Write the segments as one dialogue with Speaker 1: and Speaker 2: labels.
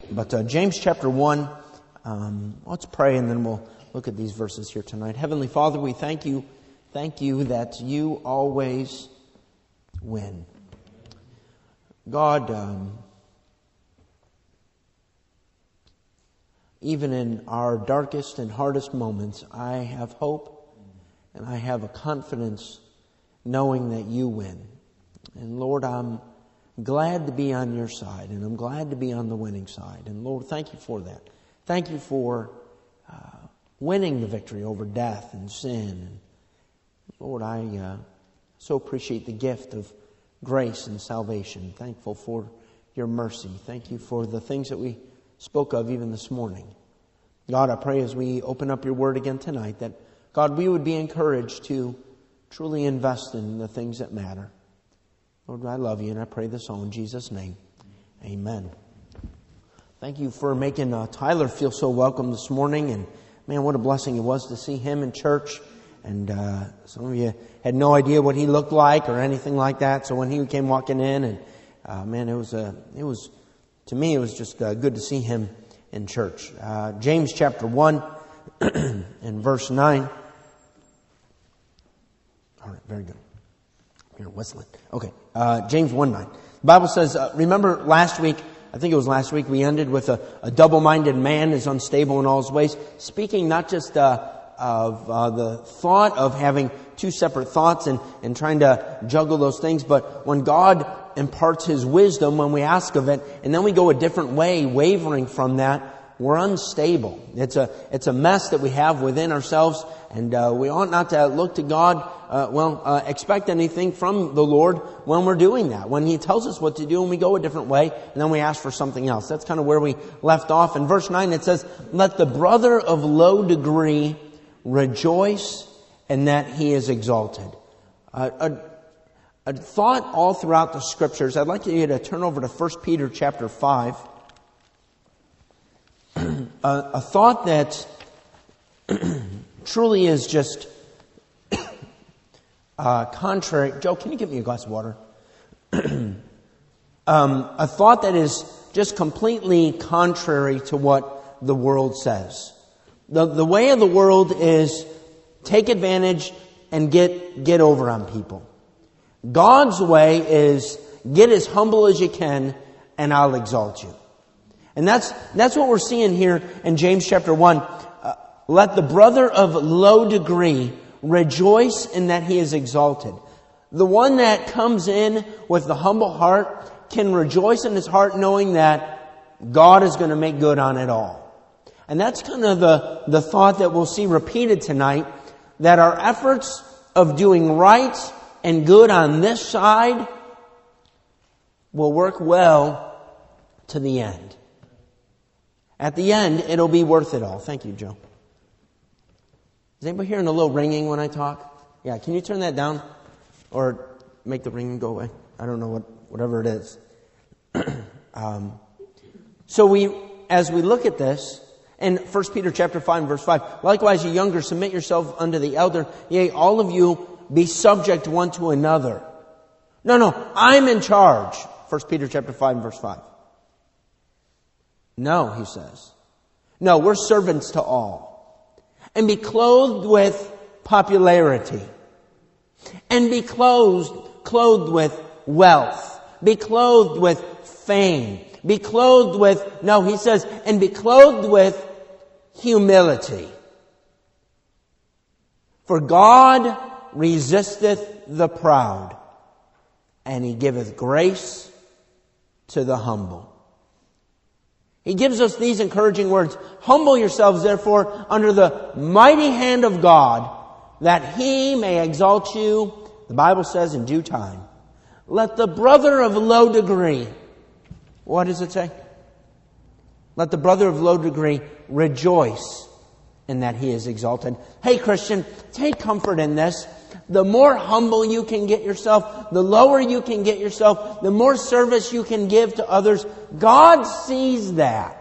Speaker 1: But James chapter 1, let's pray and then we'll look at these verses here tonight. Heavenly Father, we thank you that you always win. God, even in our darkest and hardest moments, I have hope and I have a confidence knowing that you win. And Lord, I'm glad to be on your side, and I'm glad to be on the winning side. And Lord, thank you for that. Thank you for winning the victory over death and sin. And Lord, I so appreciate the gift of grace and salvation. Thankful for your mercy. Thank you for the things that we spoke of even this morning. God, I pray as we open up your word again tonight that, God, we would be encouraged to truly invest in the things that matter. Lord, I love you, and I pray this all in Jesus' name. Amen. Thank you for making Tyler feel so welcome this morning. And man, what a blessing it was to see him in church. And some of you had no idea what he looked like or anything like that. So when he came walking in, and man, it was to me, it was just good to see him in church. James chapter 1 and verse 9. All right, very good. You're whistling. Okay, James 1:9. The Bible says, remember last week, I think it was last week, we ended with a double-minded man is unstable in all his ways. Speaking not just of the thought of having two separate thoughts and trying to juggle those things, but when God imparts His wisdom when we ask of it, and then we go a different way, wavering from that, we're unstable. It's a mess that we have within ourselves, and we ought not to look to God, expect anything from the Lord when we're doing that. When He tells us what to do and we go a different way, and then we ask for something else. That's kind of where we left off. In verse 9 it says, "Let the brother of low degree rejoice in that he is exalted." A thought all throughout the Scriptures. I'd like you to turn over to 1 Peter chapter 5. A thought that truly is just contrary. Joe, can you give me a glass of water? A thought that is just completely contrary to what the world says. The way of the world is take advantage and get over on people. God's way is get as humble as you can and I'll exalt you. And that's what we're seeing here in James chapter 1. Let the brother of low degree rejoice in that he is exalted. The one that comes in with the humble heart can rejoice in his heart knowing that God is going to make good on it all. And that's kind of the thought that we'll see repeated tonight, that our efforts of doing right and good on this side will work well to the end. At the end, it'll be worth it all. Thank you, Joe. Is anybody hearing a little ringing when I talk? Yeah, can you turn that down? Or make the ringing go away? I don't know whatever it is. So as we look at this, in 1 Peter chapter 5 verse 5, likewise you younger, submit yourself unto the elder. Yea, all of you be subject one to another. No, I'm in charge. 1 Peter chapter 5 verse 5. No, he says. No, we're servants to all. And be clothed with popularity. And be clothed with wealth. Be clothed with fame. Be clothed with, no, he says, and be clothed with humility. For God resisteth the proud, and He giveth grace to the humble. He gives us these encouraging words. Humble yourselves, therefore, under the mighty hand of God, that He may exalt you, the Bible says, in due time. Let the brother of low degree, what does it say? Let the brother of low degree rejoice in that he is exalted. Hey, Christian, take comfort in this. The more humble you can get yourself, the lower you can get yourself, the more service you can give to others. God sees that.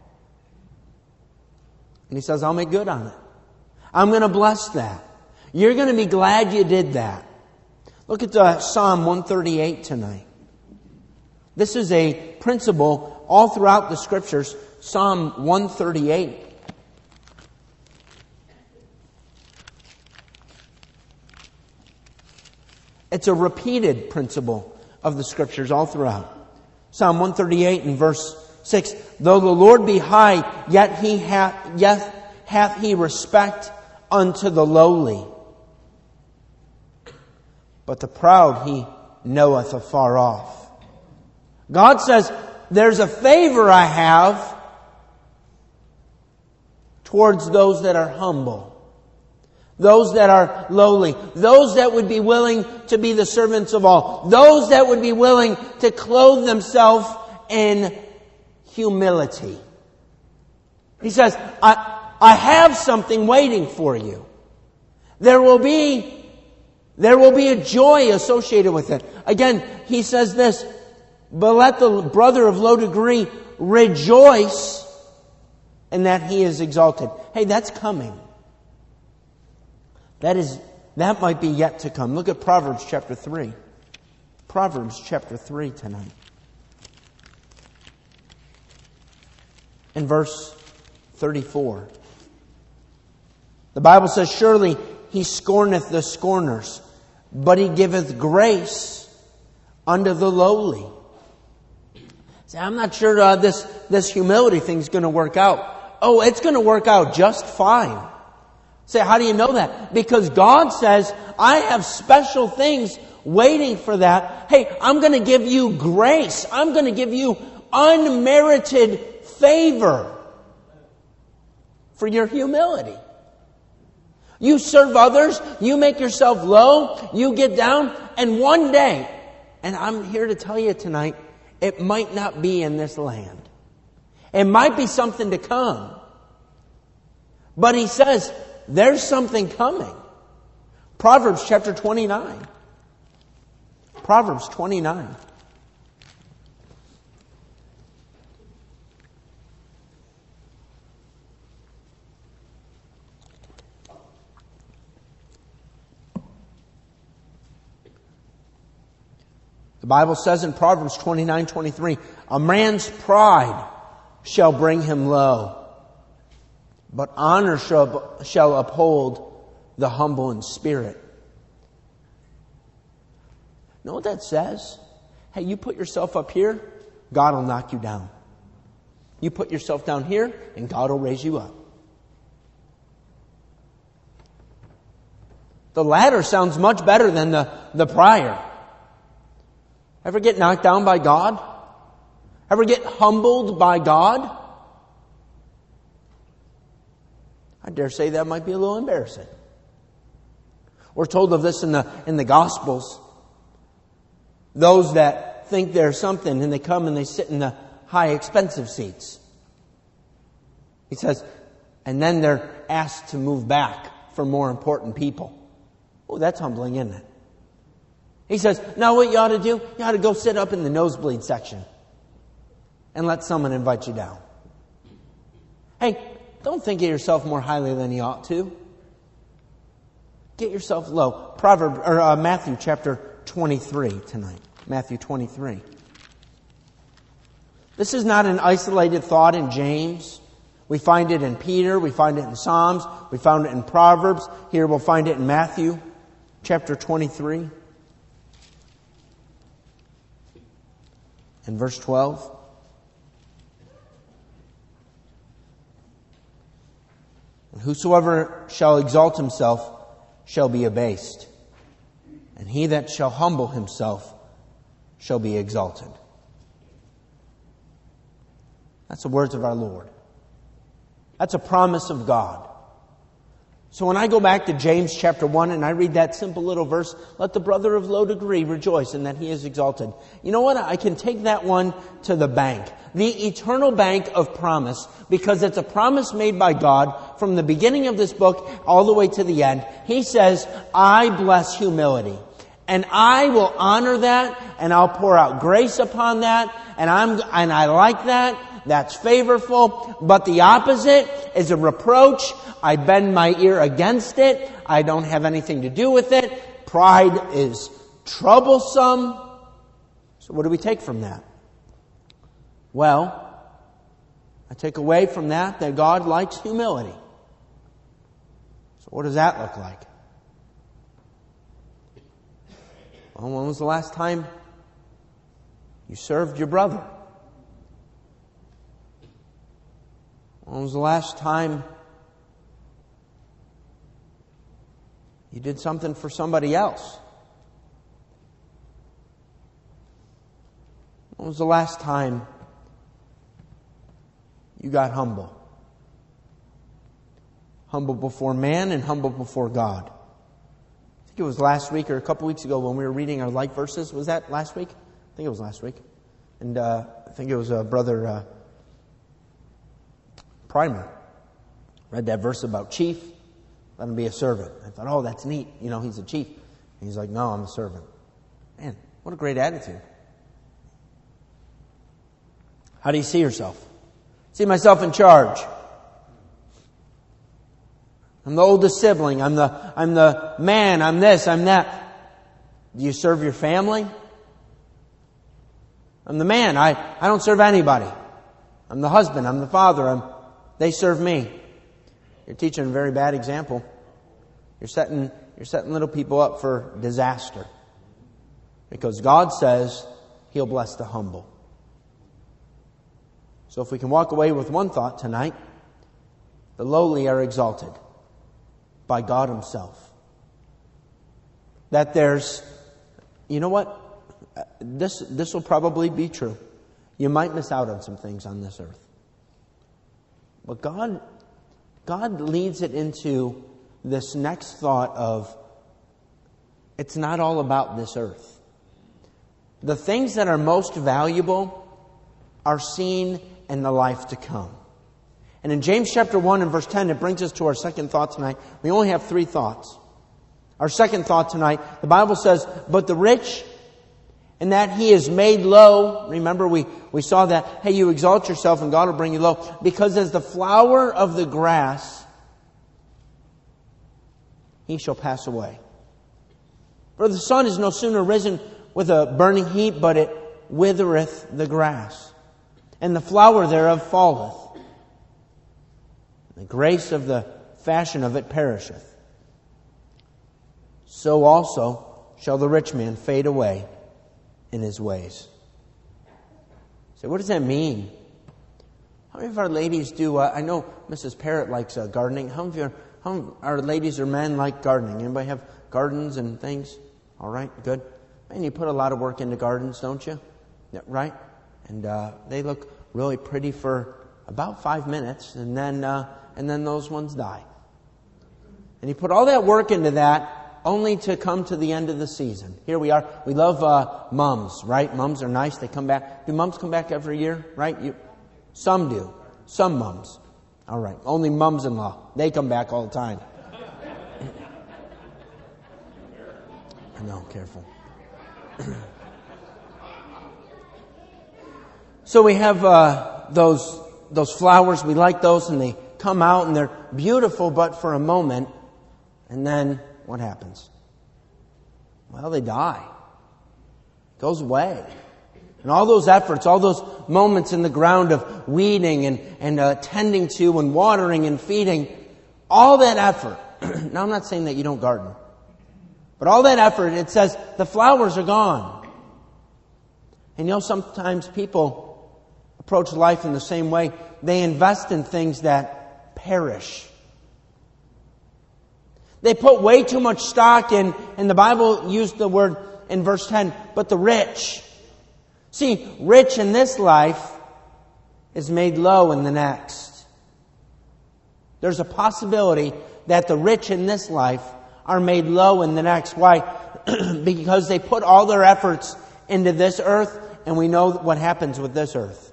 Speaker 1: And He says, I'll make good on it. I'm going to bless that. You're going to be glad you did that. Look at Psalm 138 tonight. This is a principle all throughout the Scriptures. Psalm 138. It's a repeated principle of the Scriptures all throughout. Psalm 138 and verse 6. Though the Lord be high, yet hath he respect unto the lowly. But the proud he knoweth afar off. God says, there's a favor I have towards those that are humble. Those that are lowly. Those that would be willing to be the servants of all. Those that would be willing to clothe themselves in humility. He says, I have something waiting for you. There will be a joy associated with it. Again, he says this, but let the brother of low degree rejoice in that he is exalted. Hey, that's coming. That might be yet to come. Look at Proverbs chapter 3. Proverbs chapter 3 tonight. In verse 34. The Bible says, surely he scorneth the scorners, but he giveth grace unto the lowly. See, I'm not sure this humility thing's going to work out. Oh, it's going to work out just fine. Say, how do you know that? Because God says, I have special things waiting for that. Hey, I'm going to give you grace. I'm going to give you unmerited favor for your humility. You serve others, you make yourself low, you get down, and one day, and I'm here to tell you tonight, it might not be in this land. It might be something to come. But he says, there's something coming. Proverbs chapter 29. Proverbs 29. The Bible says in Proverbs 29:23, a man's pride shall bring him low, but honor shall uphold the humble in spirit. You know what that says? Hey, you put yourself up here, God will knock you down. You put yourself down here, and God will raise you up. The latter sounds much better than the prior. Ever get knocked down by God? Ever get humbled by God? I dare say that might be a little embarrassing. We're told of this in the Gospels. Those that think they're something and they come and they sit in the high expensive seats. He says, and then they're asked to move back for more important people. Oh, that's humbling, isn't it? He says, now what you ought to do, you ought to go sit up in the nosebleed section and let someone invite you down. Hey, don't think of yourself more highly than you ought to. Get yourself low. Matthew chapter 23 tonight. Matthew 23. This is not an isolated thought in James. We find it in Peter. We find it in Psalms. We found it in Proverbs. Here we'll find it in Matthew chapter 23. In verse 12. And whosoever shall exalt himself shall be abased, and he that shall humble himself shall be exalted. That's the words of our Lord. That's a promise of God. So when I go back to James chapter 1 and I read that simple little verse, let the brother of low degree rejoice in that he is exalted. You know what? I can take that one to the bank. The eternal bank of promise, because it's a promise made by God from the beginning of this book all the way to the end. He says, I bless humility. And I will honor that, and I'll pour out grace upon that, and I like that. That's favorable. But the opposite is a reproach. I bend my ear against it. I don't have anything to do with it. Pride is troublesome. So what do we take from that? Well, I take away from that God likes humility. So what does that look like? Well, when was the last time you served your brother? When was the last time you did something for somebody else? When was the last time you got humble? Humble before man and humble before God. I think it was last week or a couple weeks ago when we were reading our life verses. Was that last week? I think it was last week. And I think it was Brother Primer read that verse about chief. Let him be a servant. I thought, oh, that's neat. He's a chief. And he's like, no, I'm a servant. Man, what a great attitude. How do you see yourself? See myself in charge. I'm the oldest sibling. I'm the man. I'm this. I'm that. Do you serve your family? I'm the man. I don't serve anybody. I'm the husband. I'm the father. They serve me. You're teaching a very bad example. You're setting little people up for disaster. Because God says He'll bless the humble. So if we can walk away with one thought tonight, the lowly are exalted by God Himself. That there's, you know what? This will probably be true. You might miss out on some things on this earth. But God leads it into this next thought of, it's not all about this earth. The things that are most valuable are seen in the life to come. And in James chapter 1 and verse 10, it brings us to our second thought tonight. We only have 3 thoughts. Our second thought tonight, the Bible says, but the rich, in that he is made low. Remember, we saw that, hey, you exalt yourself and God will bring you low. Because as the flower of the grass, he shall pass away. For the sun is no sooner risen with a burning heat, but it withereth the grass, and the flower thereof falleth. The grace of the fashion of it perisheth. So also shall the rich man fade away in his ways. So what does that mean? How many of our ladies do, I know Mrs. Parrott likes gardening. How many of our ladies or men like gardening? Anybody have gardens and things? All right, good. Man, you put a lot of work into gardens, don't you? Yeah, right? And they look really pretty for about 5 minutes, and then those ones die. And you put all that work into that, only to come to the end of the season. Here we are. We love mums, right? Mums are nice. They come back. Do mums come back every year? Right? Some do. Some mums. All right. Only mums-in-law. They come back all the time. No, careful. So we have those flowers. We like those, and they come out, and they're beautiful, but for a moment. And then what happens? Well, they die. It goes away. And all those efforts, all those moments in the ground of weeding and tending to and watering and feeding, all that effort. Now, I'm not saying that you don't garden. But all that effort, it says the flowers are gone. And sometimes people approach life in the same way. They invest in things that perish. They put way too much stock in, and the Bible used the word in verse 10, but the rich. See, rich in this life is made low in the next. There's a possibility that the rich in this life are made low in the next. Why? Because they put all their efforts into this earth, and we know what happens with this earth.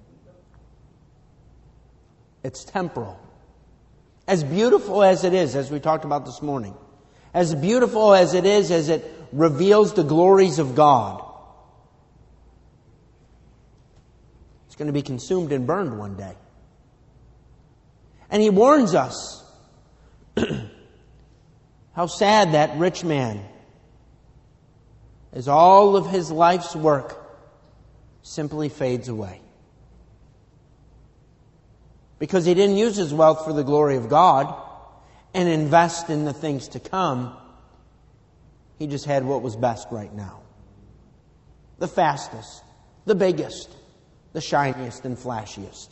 Speaker 1: It's temporal. As beautiful as it is, as we talked about this morning, as beautiful as it is, as it reveals the glories of God, it's going to be consumed and burned one day. And He warns us how sad that rich man, as all of his life's work simply fades away. because he didn't use his wealth for the glory of God and invest in the things to come. He just had what was best right now. The fastest, the biggest, the shiniest and flashiest.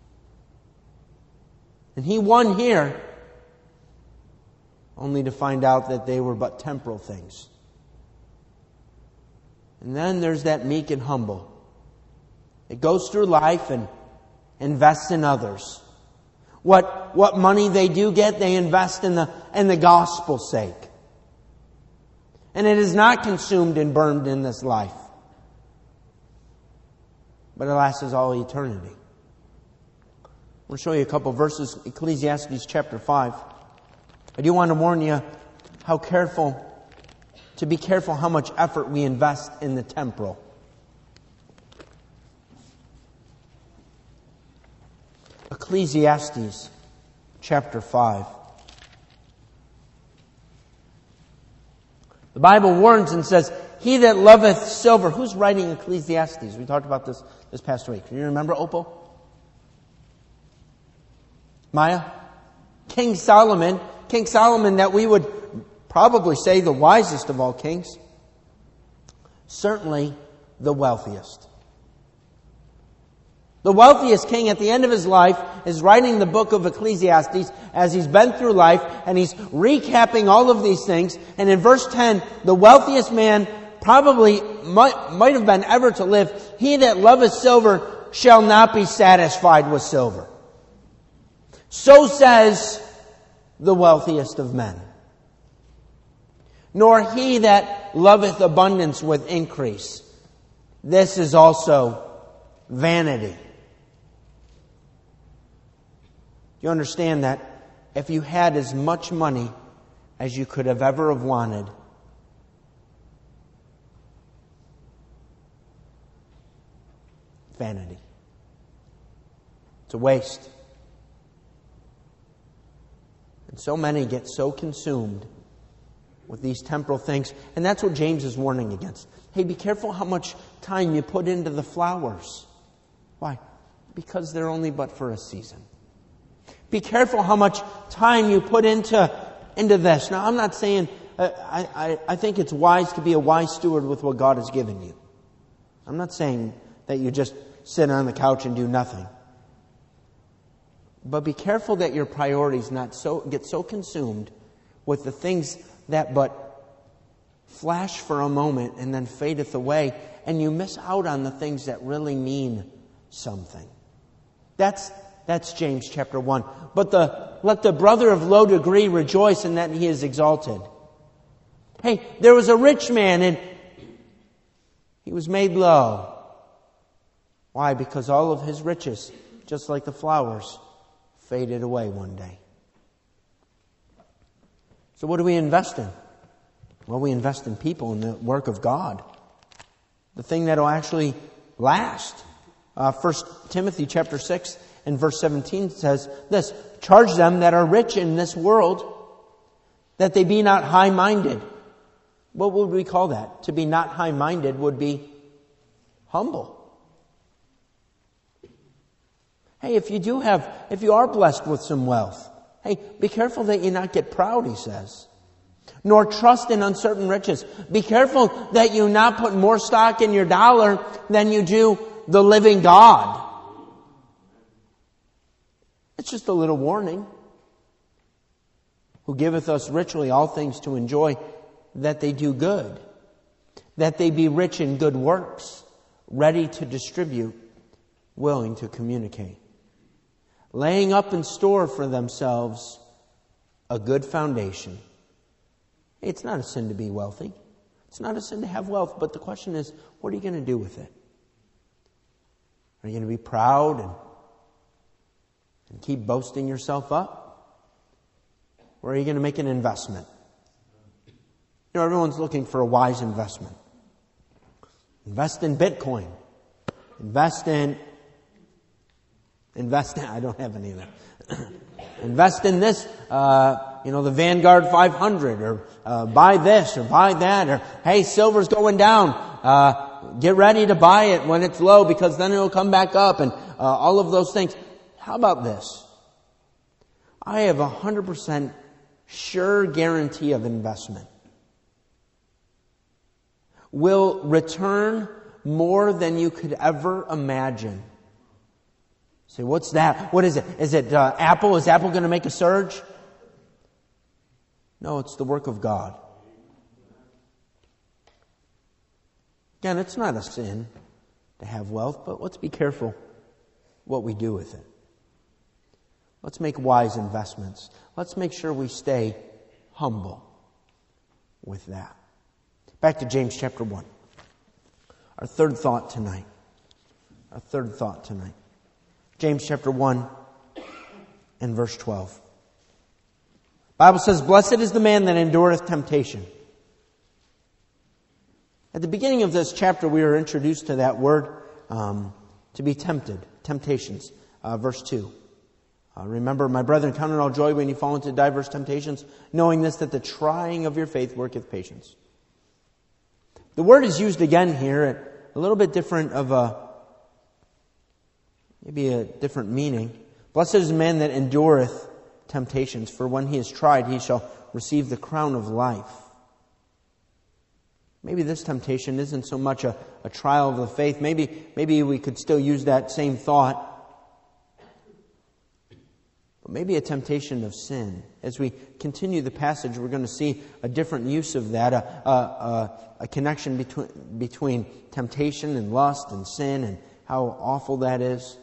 Speaker 1: And he won here, only to find out that they were but temporal things. And then there's that meek and humble. It goes through life and invests in others. What money they do get, they invest in the gospel's sake. And it is not consumed and burned in this life, but it lasts all eternity. I'm going to show you a couple of verses, Ecclesiastes chapter 5. I do want to warn you to be careful how much effort we invest in the temporal. Ecclesiastes chapter 5. The Bible warns and says, he that loveth silver. Who's writing Ecclesiastes? We talked about this past week. Do you remember, Opal? Maya? King Solomon. King Solomon, that we would probably say the wisest of all kings. Certainly the wealthiest. The wealthiest king at the end of his life is writing the book of Ecclesiastes as he's been through life, and he's recapping all of these things. And in verse 10, the wealthiest man probably might have been ever to live. He that loveth silver shall not be satisfied with silver. So says the wealthiest of men. Nor he that loveth abundance with increase. This is also vanity. You understand that if you had as much money as you could have ever have wanted, vanity. It's a waste. And so many get so consumed with these temporal things. And that's what James is warning against. Hey, be careful how much time you put into the flowers. Why? Because they're only but for a season. Be careful how much time you put into this. Now, I'm not saying, I think it's wise to be a wise steward with what God has given you. I'm not saying that you just sit on the couch and do nothing. But be careful that your priorities get so consumed with the things that but flash for a moment and then fadeth away, and you miss out on the things that really mean something. That's James chapter 1. But let the brother of low degree rejoice in that he is exalted. Hey, there was a rich man and he was made low. Why? Because all of his riches, just like the flowers, faded away one day. So what do we invest in? Well, we invest in people, in the work of God. The thing that will actually last. 1 Timothy chapter 6 and verse 17 says this, charge them that are rich in this world, that they be not high-minded. What would we call that? To be not high-minded would be humble. Hey, if you are blessed with some wealth, hey, be careful that you not get proud, he says. Nor trust in uncertain riches. Be careful that you not put more stock in your dollar than you do the living God. It's just a little warning. Who giveth us richly all things to enjoy, that they do good, that they be rich in good works, ready to distribute, willing to communicate, laying up in store for themselves a good foundation. It's not a sin to be wealthy. It's not a sin to have wealth, but the question is, what are you going to do with it? Are you going to be proud and keep boasting yourself up? Or are you going to make an investment? You know, everyone's looking for a wise investment. Invest in Bitcoin. Invest in, I don't have any of that. Invest in this, the Vanguard 500, or buy this, or buy that, or hey, silver's going down. Get ready to buy it when it's low because then it'll come back up, and all of those things. How about this? I have 100% sure guarantee of investment. Will return more than you could ever imagine. Say, what's that? What is it? Is it Apple? Is Apple going to make a surge? No, it's the work of God. Again, it's not a sin to have wealth, but let's be careful what we do with it. Let's make wise investments. Let's make sure we stay humble with that. Back to James chapter 1. Our third thought tonight. James chapter 1 and verse 12. The Bible says, "Blessed is the man that endureth temptation." At the beginning of this chapter, we were introduced to that word, to be tempted. Temptations. Verse 2. "Remember, my brethren, count it all joy when you fall into diverse temptations, knowing this, that the trying of your faith worketh patience." The word is used again here at a little bit different of maybe a different meaning. "Blessed is the man that endureth temptations, for when he is tried, he shall receive the crown of life." Maybe this temptation isn't so much a trial of the faith. Maybe we could still use that same thought. But maybe a temptation of sin. As we continue the passage, we're going to see a different use of that, a connection between temptation and lust and sin and how awful that is.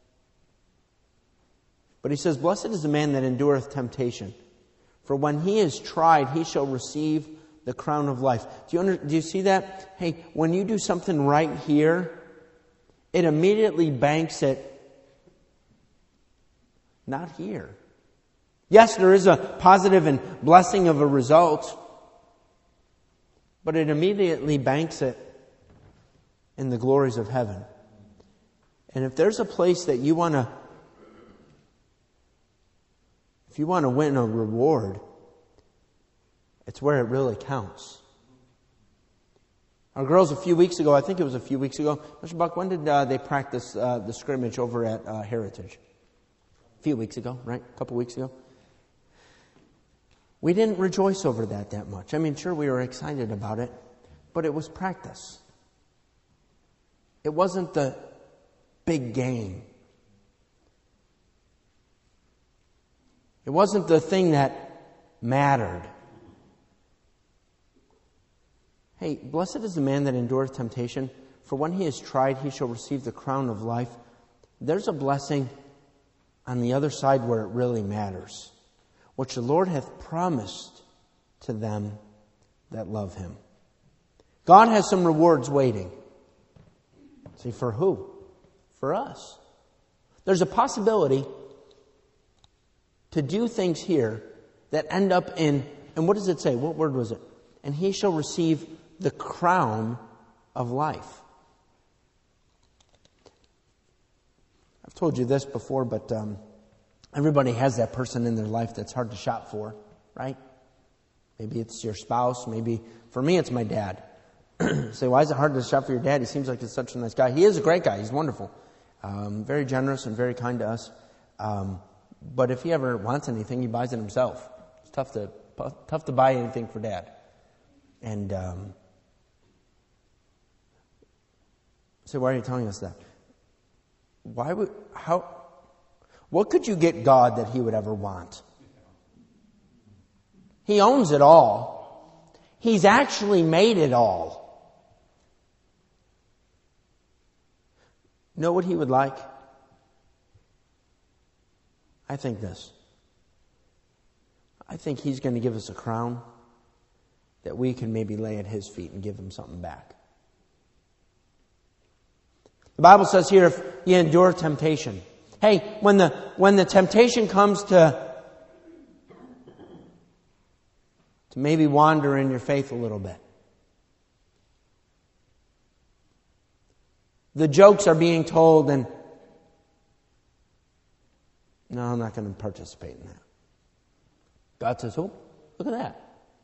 Speaker 1: But he says, "Blessed is the man that endureth temptation, for when he is tried, he shall receive the crown of life." Do you see that? Hey, when you do something right here, it immediately banks it not here. Yes, there is a positive and blessing of a result, but it immediately banks it in the glories of heaven. And if there's a place that you want to win a reward, it's where it really counts. Our girls a few weeks ago, Mr. Buck, when did they practice the scrimmage over at Heritage? A few weeks ago, right? A couple weeks ago. We didn't rejoice over that much. I mean, sure, we were excited about it, but it was practice. It wasn't the big game. It wasn't the thing that mattered. Hey, blessed is the man that endureth temptation, for when he is tried, he shall receive the crown of life. There's a blessing on the other side where it really matters, which the Lord hath promised to them that love Him. God has some rewards waiting. See, for who? For us. There's a possibility to do things here that end up in, and what does it say? What word was it? "And he shall receive the crown of life." I've told you this before, but everybody has that person in their life that's hard to shop for, right? Maybe it's your spouse. Maybe, for me, it's my dad. Say, why is it hard to shop for your dad? He seems like he's such a nice guy. He is a great guy. He's wonderful. Very generous and very kind to us. But if he ever wants anything, he buys it himself. It's tough to buy anything for Dad. And so why are you telling us that? What could you get God that He would ever want? He owns it all. He's actually made it all. Know what He would like? I think this. I think He's going to give us a crown that we can maybe lay at His feet and give Him something back. The Bible says here, if you endure temptation. Hey, when the temptation comes to maybe wander in your faith a little bit. The jokes are being told and no, I'm not going to participate in that. God says, oh, look at that.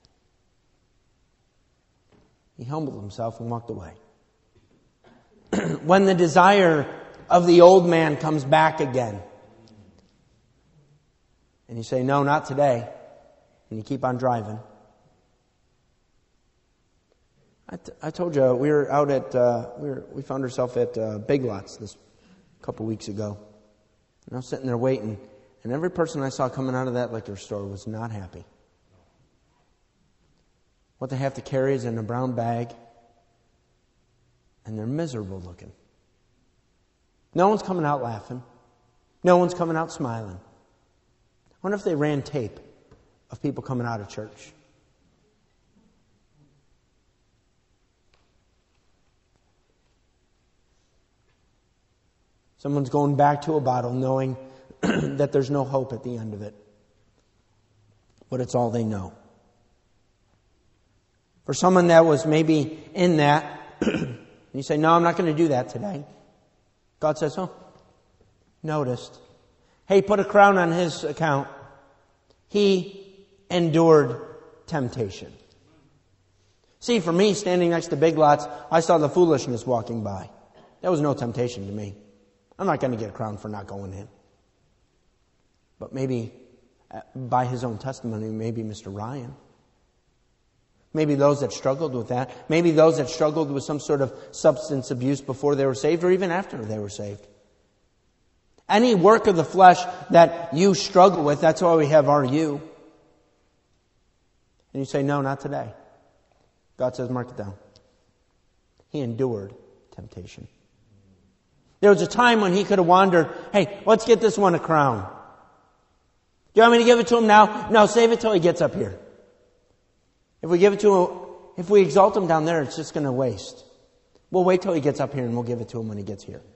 Speaker 1: He humbled Himself and walked away. When the desire of the old man comes back again, And you say, no, not today. And you keep on driving. I told you we were out at we found ourselves at Big Lots this couple weeks ago. And I was sitting there waiting, and every person I saw coming out of that liquor store was not happy. What they have to carry is in a brown bag, and they're miserable looking. No one's coming out laughing. No one's coming out smiling. I wonder if they ran tape of people coming out of church. Someone's going back to a bottle knowing that there's no hope at the end of it. But it's all they know. For someone that was maybe in that, you say, no, I'm not going to do that today. God says, oh, noticed. Hey, put a crown on his account. He endured temptation. See, for me, standing next to Big Lots, I saw the foolishness walking by. That was no temptation to me. I'm not going to get a crown for not going in. But maybe, by his own testimony, maybe Mr. Ryan. Maybe those that struggled with that. Maybe those that struggled with some sort of substance abuse before they were saved or even after they were saved. Any work of the flesh that you struggle with, that's why we have our you. And you say, no, not today. God says, mark it down. He endured temptation. There was a time when he could have wandered, hey, let's get this one a crown. Do you want me to give it to him now? No, save it till he gets up here. If we give it to him, if we exalt him down there, it's just going to waste. We'll wait till he gets up here and we'll give it to him when he gets here.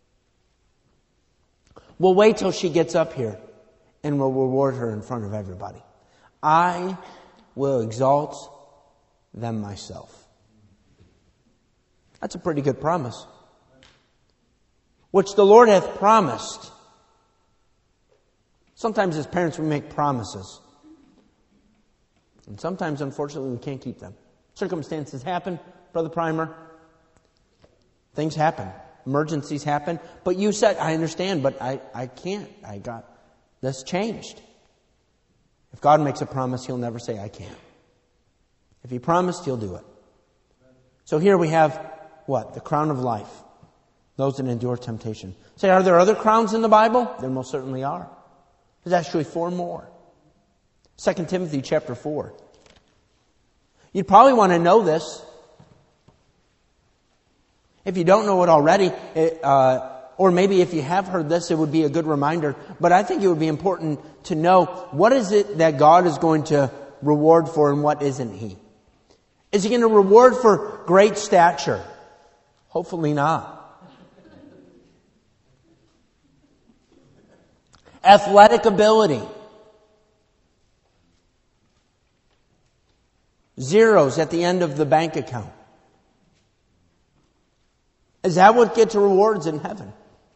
Speaker 1: We'll wait till she gets up here and we'll reward her in front of everybody. I will exalt them myself. That's a pretty good promise. Which the Lord hath promised. Sometimes as parents we make promises. And sometimes, unfortunately, we can't keep them. Circumstances happen, Brother Primer. Things happen. Emergencies happen. But you said, I understand, but I can't. This changed. If God makes a promise, He'll never say, I can't. If He promised, He'll do it. So here we have, what? The crown of life. Those that endure temptation. Say, are there other crowns in the Bible? There most certainly are. There's actually 4 more. 2 Timothy chapter 4. You'd probably want to know this. If you don't know it already, or maybe if you have heard this, it would be a good reminder. But I think it would be important to know, what is it that God is going to reward for and what isn't He? Is He going to reward for great stature? Hopefully not. Athletic ability. Zeros at the end of the bank account. Is that what gets rewards in heaven?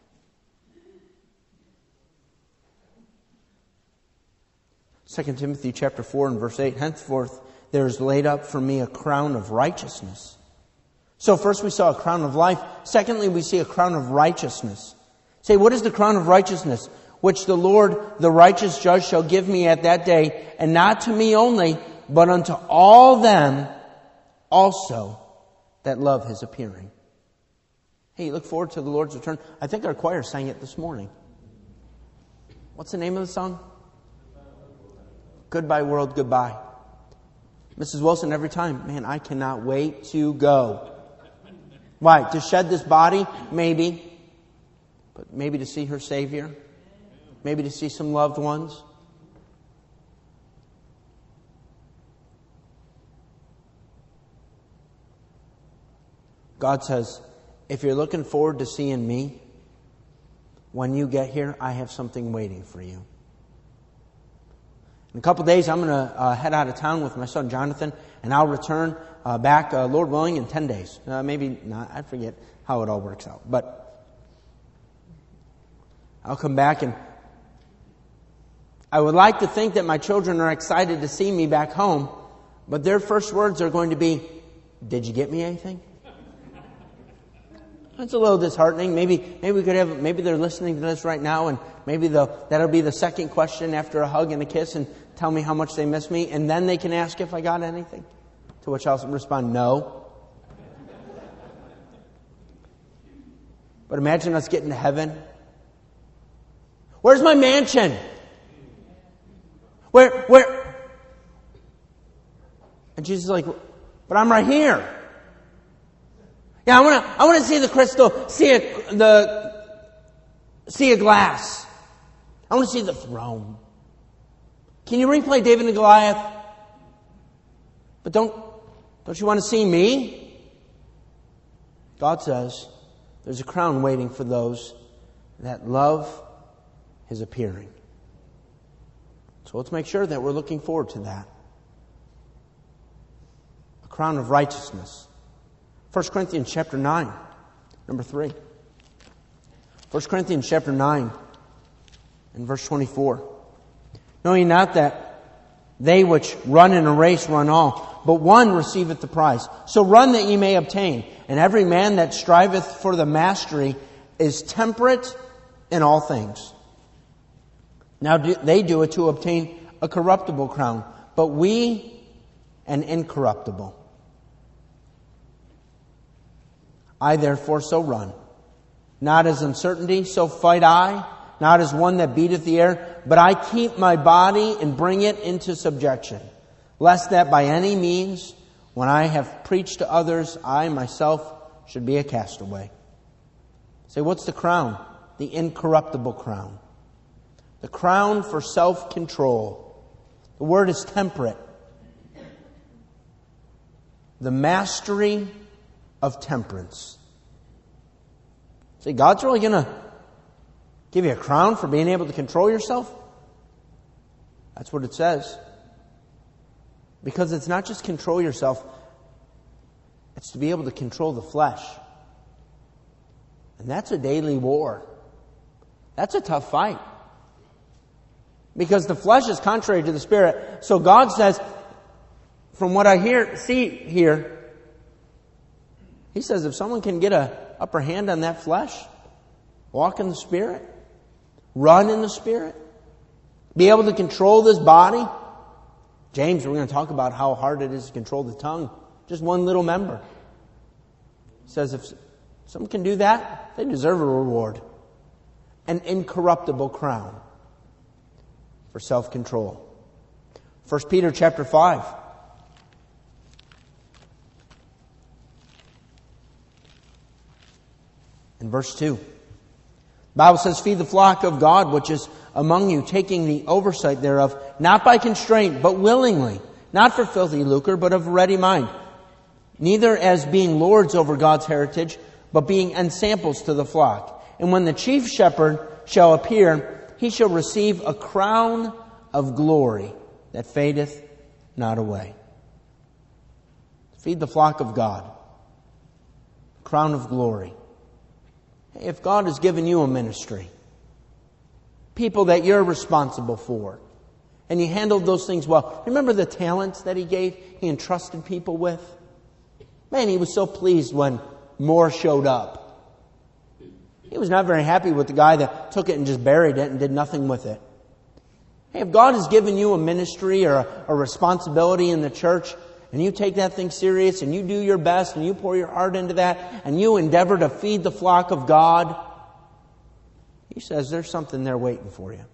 Speaker 1: Second Timothy chapter 4 and verse 8. Henceforth there is laid up for me a crown of righteousness. So first we saw a crown of life. Secondly, we see a crown of righteousness. Say, what is the crown of righteousness? Which the Lord, the righteous judge, shall give me at that day, and not to me only, but unto all them also that love His appearing. Hey, look forward to the Lord's return. I think our choir sang it this morning. What's the name of the song? Goodbye, world, goodbye. Mrs. Wilson, every time, man, I cannot wait to go. Why? To shed this body? Maybe. But maybe to see her Savior. Maybe to see some loved ones. God says, if you're looking forward to seeing me, when you get here, I have something waiting for you. In a couple of days, I'm going to head out of town with my son Jonathan, and I'll return back, Lord willing, in 10 days. Maybe not. I forget how it all works out. But I'll come back, and I would like to think that my children are excited to see me back home, but their first words are going to be, did you get me anything? It's a little disheartening. Maybe they're listening to this right now, and maybe that'll be the second question after a hug and a kiss, and tell me how much they miss me, and then they can ask if I got anything. To which I'll respond, no. But imagine us getting to heaven. Where's my mansion? Where? And Jesus is like, but I'm right here. Yeah, I want to see the crystal, see a glass. I want to see the throne. Can you replay David and Goliath? But don't you want to see me? God says there's a crown waiting for those that love His appearing. So let's make sure that we're looking forward to that. A crown of righteousness. 1 Corinthians chapter 9, number 3. 1 Corinthians chapter 9 and verse 24. Know ye not that they which run in a race run all, but one receiveth the prize. So run that ye may obtain. And every man that striveth for the mastery is temperate in all things. Now they do it to obtain a corruptible crown, but we an incorruptible. I therefore so run. Not as uncertainty, so fight I. Not as one that beateth the air, but I keep my body and bring it into subjection, lest that by any means, when I have preached to others, I myself should be a castaway. Say, what's the crown? The incorruptible crown. The crown for self-control. The word is temperate. The mastery of temperance. See, God's really going to give you a crown for being able to control yourself? That's what it says. Because it's not just control yourself, it's to be able to control the flesh. And that's a daily war. That's a tough fight. Because the flesh is contrary to the Spirit. So God says, from what I see here, He says if someone can get an upper hand on that flesh, walk in the Spirit, run in the Spirit, be able to control this body. James, we're going to talk about how hard it is to control the tongue. Just one little member. He says if someone can do that, they deserve a reward. An incorruptible crown for self-control. 1 Peter chapter 5. In verse 2. The Bible says, feed the flock of God which is among you, taking the oversight thereof, not by constraint, but willingly, not for filthy lucre, but of ready mind. Neither as being lords over God's heritage, but being ensamples to the flock. And when the chief shepherd shall appear, he shall receive a crown of glory that fadeth not away. Feed the flock of God. Crown of glory. If God has given you a ministry, people that you're responsible for, and you handled those things well. Remember the talents that He gave? He entrusted people with? Man, He was so pleased when more showed up. He was not very happy with the guy that took it and just buried it and did nothing with it. Hey, if God has given you a ministry or a responsibility in the church, and you take that thing serious, and you do your best, and you pour your heart into that, and you endeavor to feed the flock of God, He says there's something there waiting for you.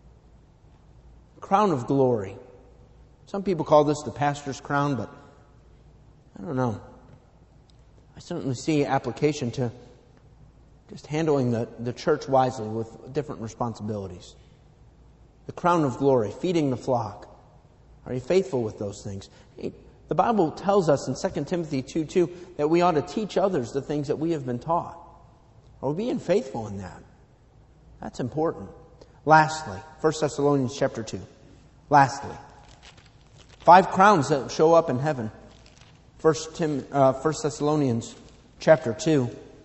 Speaker 1: Crown of glory. Some people call this the pastor's crown, but I don't know. I certainly see application to just handling the church wisely with different responsibilities. The crown of glory, feeding the flock. Are you faithful with those things? The Bible tells us in 2 Timothy 2:2 that we ought to teach others the things that we have been taught. Are we being faithful in that? That's important. Lastly, 1 Thessalonians chapter 2. Lastly, 5 crowns that show up in heaven. 1 Thessalonians chapter 2.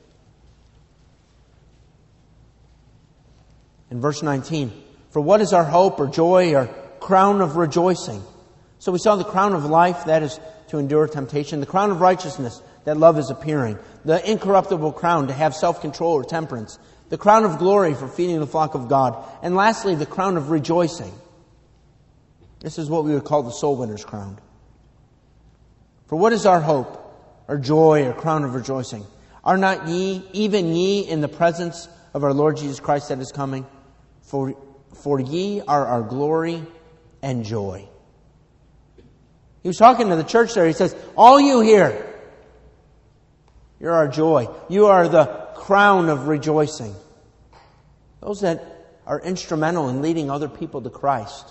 Speaker 1: In verse 19. For what is our hope or joy or crown of rejoicing? So we saw the crown of life, that is to endure temptation. The crown of righteousness, that love is appearing. the incorruptible crown to have self-control or temperance, the crown of glory for feeding the flock of God, and lastly, the crown of rejoicing. This is what we would call the soul winner's crown. For what is our hope, our joy, our crown of rejoicing? Are not ye, even ye, in the presence of our Lord Jesus Christ that is coming? For ye are our glory and joy. He was talking to the church there. He says, all you here, you're our joy. You are the crown of rejoicing. Those that are instrumental in leading other people to Christ.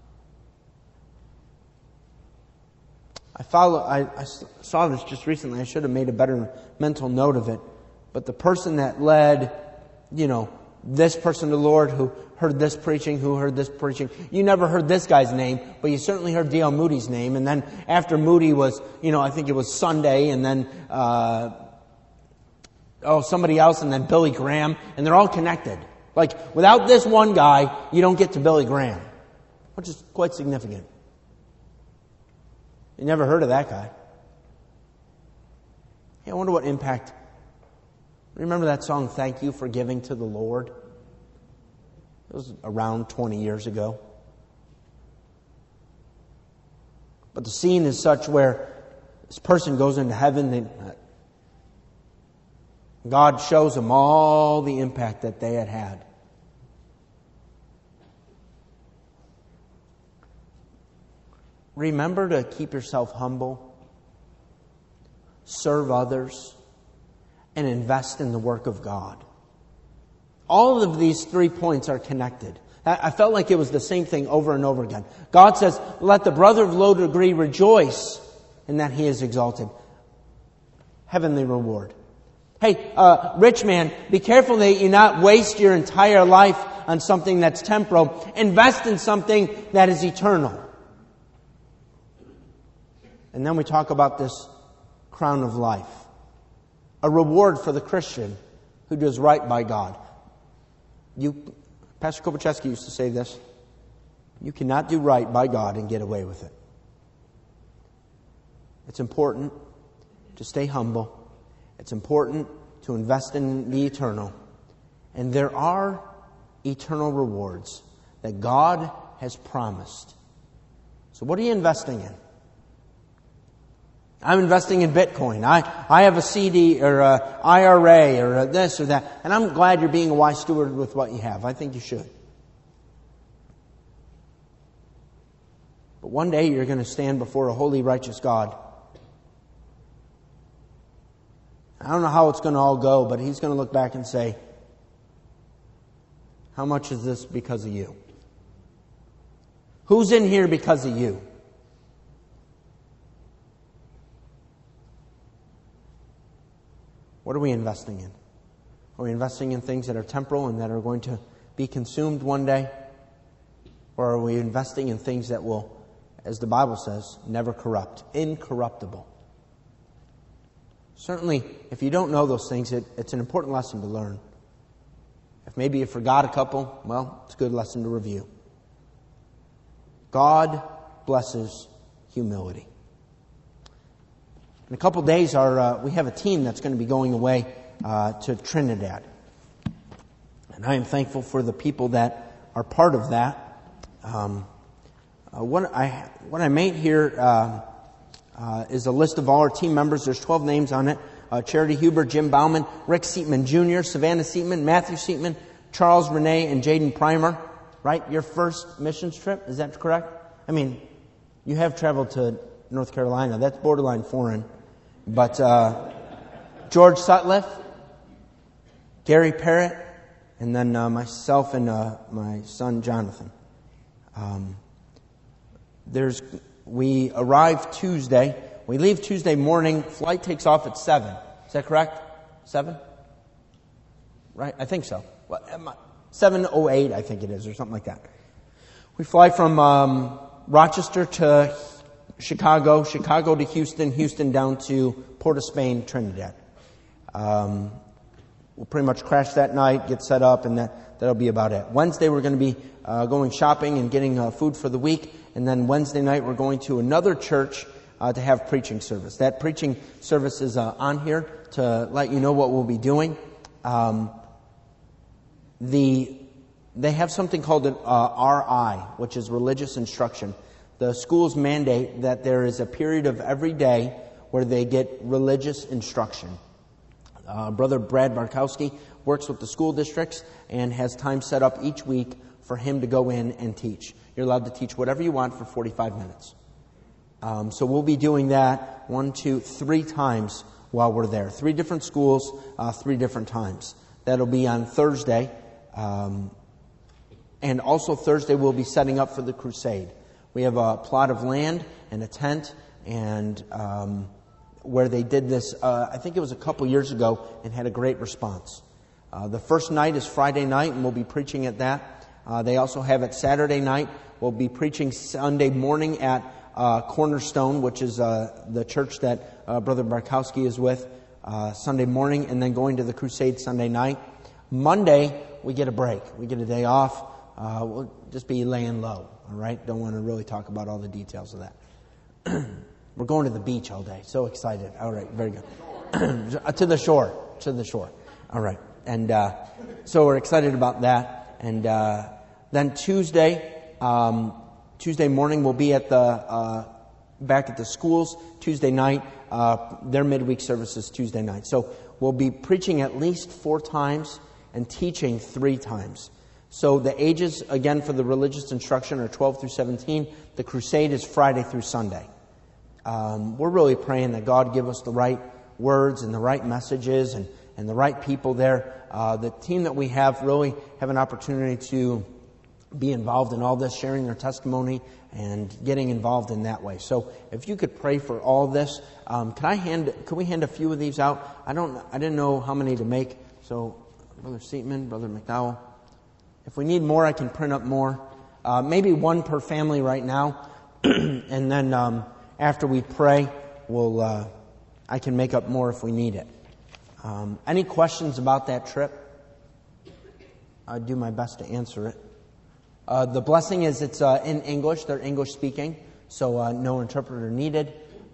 Speaker 1: I saw this just recently. I should have made a better mental note of it. But the person that led, this person to the Lord, who heard this preaching, you never heard this guy's name, but you certainly heard D.L. Moody's name. And then after Moody was, I think it was Sunday, and then, somebody else, and then Billy Graham. And they're all connected. Like, without this one guy, you don't get to Billy Graham. Which is quite significant. You never heard of that guy. Hey, I wonder what impact. Remember that song, Thank You for Giving to the Lord? It was around 20 years ago. But the scene is such where this person goes into heaven. God shows them all the impact that they had had. Remember to keep yourself humble, serve others, and invest in the work of God. All of these 3 points are connected. I felt like it was the same thing over and over again. God says, let the brother of low degree rejoice in that he is exalted. Heavenly reward. Hey, rich man, be careful that you not waste your entire life on something that's temporal. Invest in something that is eternal. And then we talk about this crown of life. A reward for the Christian who does right by God. Pastor Kopaczewski used to say this. You cannot do right by God and get away with it. It's important to stay humble. It's important to invest in the eternal. And there are eternal rewards that God has promised. So what are you investing in? I'm investing in Bitcoin. I have a CD or a IRA or a this or that. And I'm glad you're being a wise steward with what you have. I think you should. But one day you're going to stand before a holy, righteous God. I don't know how it's going to all go, but He's going to look back and say, how much is this because of you? Who's in here because of you? What are we investing in? Are we investing in things that are temporal and that are going to be consumed one day? Or are we investing in things that will, as the Bible says, never corrupt, incorruptible? Certainly, if you don't know those things, it's an important lesson to learn. If maybe you forgot a couple, well, it's a good lesson to review. God blesses humility. In a couple days, we have a team that's going to be going away to Trinidad. And I am thankful for the people that are part of that. What I made here is a list of all our team members. There's 12 names on it. Charity Huber, Jim Bauman, Rick Seatman Jr., Savannah Seatman, Matthew Seatman, Charles Renee, and Jaden Primer. Right? Your first missions trip, is that correct? I mean, you have traveled to North Carolina. That's borderline foreign. But George Sutliff, Gary Parrott, and then myself and my son Jonathan. We arrive Tuesday. We leave Tuesday morning. Flight takes off at 7. Is that correct? 7? Right? I think so. 7:08, I think it is, or something like that. We fly from Rochester to Chicago, Chicago to Houston, Houston down to Port of Spain, Trinidad. We'll pretty much crash that night, get set up, and that'll be about it. Wednesday we're going to be going shopping and getting food for the week. And then Wednesday night we're going to another church to have preaching service. That preaching service is on here to let you know what we'll be doing. They have something called an RI, which is religious instruction. The schools mandate that there is a period of every day where they get religious instruction. Brother Brad Barkowski works with the school districts and has time set up each week for him to go in and teach. You're allowed to teach whatever you want for 45 minutes. So we'll be doing that 1, 2, 3 times while we're there. 3 different schools, 3 different times. That'll be on Thursday. And also Thursday we'll be setting up for the crusade. We have a plot of land and a tent, and where they did this, I think it was a couple years ago, and had a great response. The first night is Friday night, and we'll be preaching at that. They also have it Saturday night. We'll be preaching Sunday morning at Cornerstone, which is the church that Brother Barkowski is with, Sunday morning, and then going to the crusade Sunday night. Monday, we get a break. We get a day off. We'll just be laying low, all right? Don't want to really talk about all the details of that. We're going to the beach all day. So excited. All right, very good. To the shore. All right. And so we're excited about that. And then Tuesday morning we'll be at the back at the schools. Tuesday night, their midweek services Tuesday night. So we'll be preaching at least 4 times and teaching 3 times. So the ages, again, for the religious instruction are 12 through 17. The crusade is Friday through Sunday. We're really praying that God give us the right words and the right messages and the right people there. The team that we have really have an opportunity to be involved in all this, sharing their testimony and getting involved in that way. So if you could pray for all this, could we hand a few of these out? I didn't know how many to make. So Brother Seatman, Brother McDowell, if we need more, I can print up more. Maybe 1 per family right now, and then after we pray, I can make up more if we need it. Any questions about that trip? I'll do my best to answer it. The blessing is it's in English. They're English speaking, so no interpreter needed.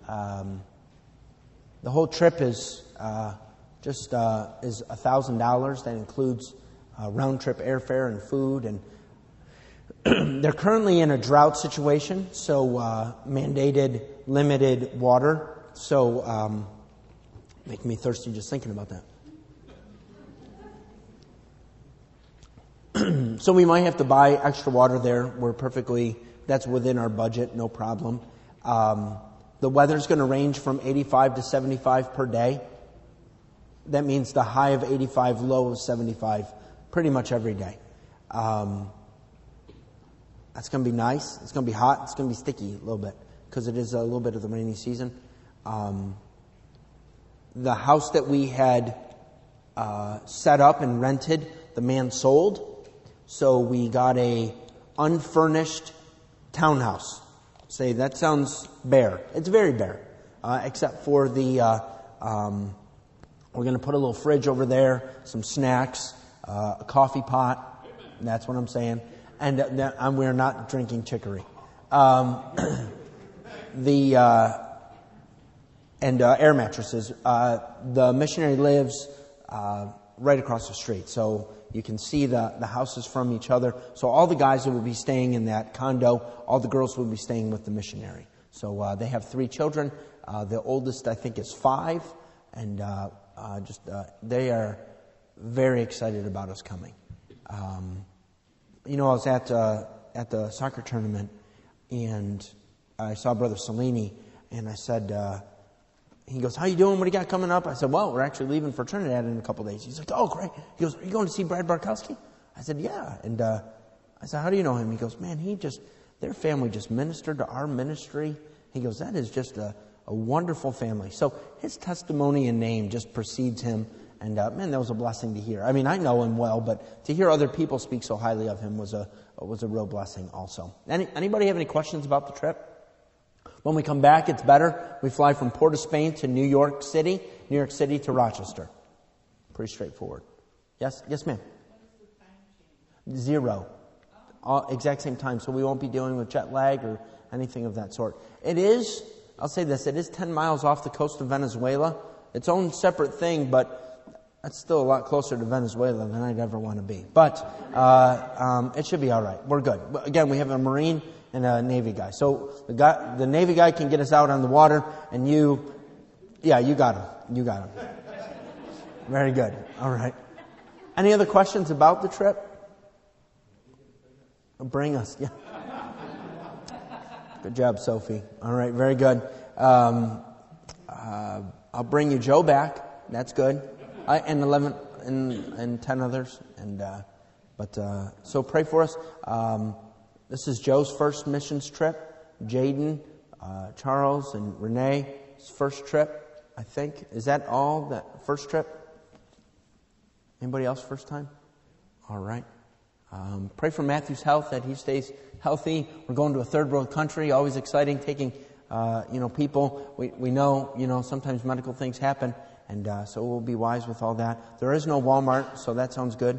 Speaker 1: The whole trip is is $1,000. That includes round trip airfare and food, and they're currently in a drought situation, so mandated limited water. So making me thirsty just thinking about that. So we might have to buy extra water there. That's within our budget, no problem. The weather's going to range from 85 to 75 per day. That means the high of 85, low of 75, pretty much every day. That's going to be nice. It's going to be hot. It's going to be sticky a little bit because it is a little bit of the rainy season. The house that we had set up and rented, the man sold. So we got a unfurnished townhouse. Say, that sounds bare. It's very bare, except for the... we're going to put a little fridge over there, some snacks, a coffee pot. That's what I'm saying. And we're not drinking chicory. And air mattresses. The missionary lives right across the street, so you can see the houses from each other. So all the guys that will be staying in that condo, all the girls will be staying with the missionary. So they have 3 children. The oldest, I think, is 5, and they are very excited about us coming. I was at the soccer tournament, and I saw Brother Salini, and I said, he goes, "How you doing? What do you got coming up?" I said, "Well, we're actually leaving for Trinidad in a couple of days." He's like, "Oh, great." He goes, "Are you going to see Brad Barkowski?" I said, "Yeah." And I said, "How do you know him?" He goes, "Man, their family just ministered to our ministry." He goes, "That is just a wonderful family." So his testimony and name just precedes him. And man, that was a blessing to hear. I mean, I know him well, but to hear other people speak so highly of him was a real blessing also. Anybody have any questions about the trip? When we come back, it's better. We fly from Port of Spain to New York City to Rochester. Pretty straightforward. Yes, ma'am.
Speaker 2: What is the time change?
Speaker 1: 0. Exact same time, so we won't be dealing with jet lag or anything of that sort. It is I'll say this, it is 10 miles off the coast of Venezuela. Its own separate thing, but that's still a lot closer to Venezuela than I'd ever want to be. But it should be all right. We're good. But again, we have a Marine and a Navy guy. So the Navy guy can get us out on the water, and you got him. You got him. Very good. All right. Any other questions about the trip? Bring us. Yeah. Good job, Sophie. All right. Very good. I'll bring you Joe back. That's good. And 11 and 10 others. So pray for us. This is Joe's first missions trip. Jaden, Charles, and Renee's first trip, I think. Is that all? That first trip? Anybody else first time? All right. Pray for Matthew's health, that he stays healthy. We're going to a third world country. Always exciting taking, people. We know, sometimes medical things happen. And so we'll be wise with all that. There is no Walmart, so that sounds good.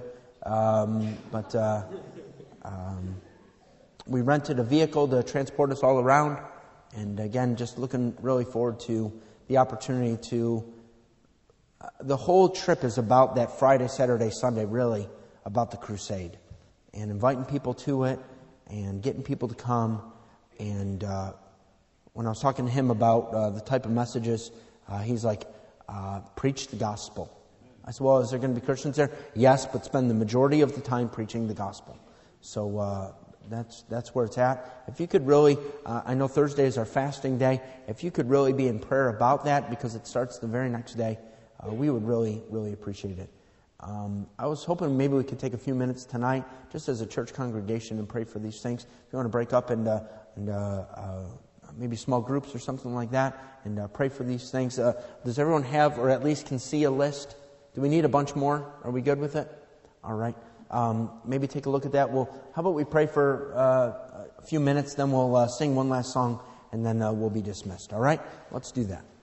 Speaker 1: We rented a vehicle to transport us all around. And again, just looking really forward to the opportunity to... the whole trip is about that Friday, Saturday, Sunday, really about the crusade. And inviting people to it and getting people to come. And when I was talking to him about the type of messages, he's like... preach the gospel. I said, well, is there going to be Christians there? Yes, but spend the majority of the time preaching the gospel. So that's where it's at. If you could really, I know Thursday is our fasting day. If you could really be in prayer about that, because it starts the very next day, we would really, really appreciate it. I was hoping maybe we could take a few minutes tonight, just as a church congregation, and pray for these things. If you want to break up and maybe small groups or something like that, and pray for these things. Does everyone have, or at least can see, a list? Do we need a bunch more? Are we good with it? All right. Maybe take a look at that. Well, how about we pray for a few minutes, then we'll sing one last song, and then we'll be dismissed. All right? Let's do that.